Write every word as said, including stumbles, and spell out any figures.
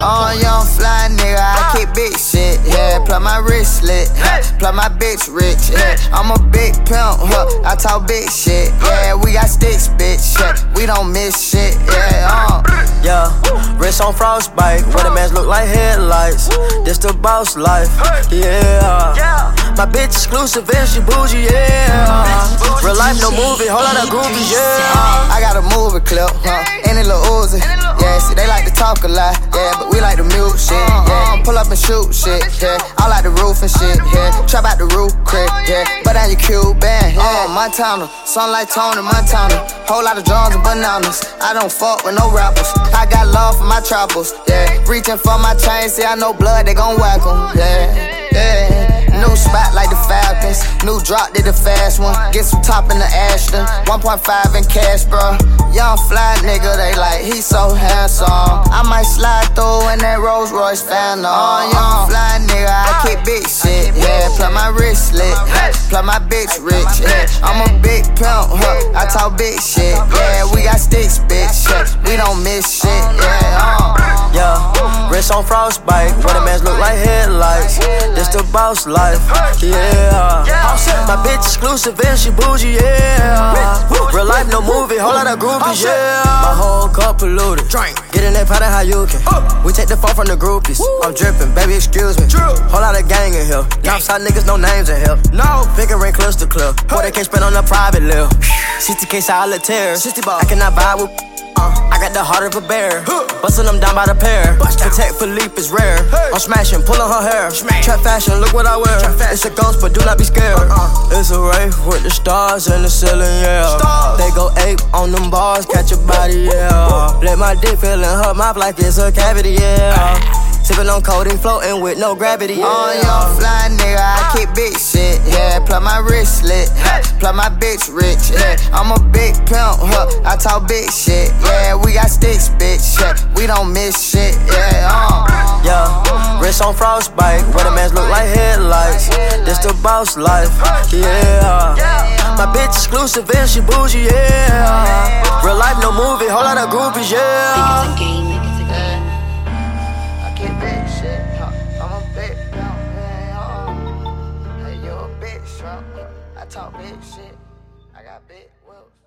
Oh, young fly nigga, I keep big shit, yeah. Plug my wristlet, huh? Plug my bitch rich, yeah. I'm a big pimp, huh? I talk big shit, yeah. We got sticks, bitch, yeah. We don't miss shit, yeah. Uh. Yeah, wrist on frostbite, where the mans look like headlights. This the boss life, yeah. My bitch exclusive and she bougie, yeah. Real life, no movie, whole lot of groupies, yeah. I got a movie clip, huh? And a little Uzi, yeah. See, they like to talk a lot, yeah. But we like to mute shit, yeah. Pull up and shoot shit, yeah. I like the roof and shit, yeah. Trap out the roof, crib, yeah. But down your Cuban, yeah. Montana, sun like Tony Montana. Whole lot of drums and bananas. I don't fuck with no rappers. I got love for my choppers, yeah. Reaching for my chain, see I know blood, they gon' whack 'em, yeah, yeah. New spot like the Falcons. New drop, did the fast one. Get some top in the Ashton. one point five in cash, bro. Young fly nigga, they like, he so handsome. I might slide through in that Rolls Royce Phantom. Oh, young fly nigga, I keep big shit, yeah. Plug my wristlet, plug my bitch rich, yeah. I'm a big pimp, huh? I talk big shit, yeah. We got sticks, bitch, yeah. We don't miss shit, yeah. Uh. Yeah, wrist on frostbite, where the mans look like headlights. This the boss life, yeah. My bitch exclusive and she bougie, yeah. Real life, no movie, whole lot of groupies, yeah. My whole cup polluted. Get in that pot how you can. We take the phone from the groupies. I'm dripping, baby, excuse me. Whole lot of gang in here. Outside niggas, no names in here. No, finger ring cluster club. Boy, they can't spend on a private live. sixty K solitaire. I cannot buy with. I got the heart of a bear, bustin' them down by the pair. Protect Philippe is rare. I'm smashing, pulling her hair. Trap fashion, look what I wear. It's a ghost, but do not be scared. It's a rave with the stars in the ceiling, yeah. They go ape on them bars, catch a body, yeah. Let my dick feel in her mouth like it's a cavity, yeah. Sippin' on codeine, floating with no gravity, yeah. Oh, young fly nigga, I keep big shit, yeah. Plug my wristlet, huh? Plug my bitch rich, yeah. I'm a big pimp, huh? I talk big shit, yeah. We got sticks, bitch, yeah. We don't miss shit, yeah. Uh. Yeah, wrist on frostbite, where the mans look like headlights. This the boss life, yeah. My bitch exclusive and she bougie, yeah. Real life, no movie, whole lot of groupies, yeah. I talk big shit. I got big wheels.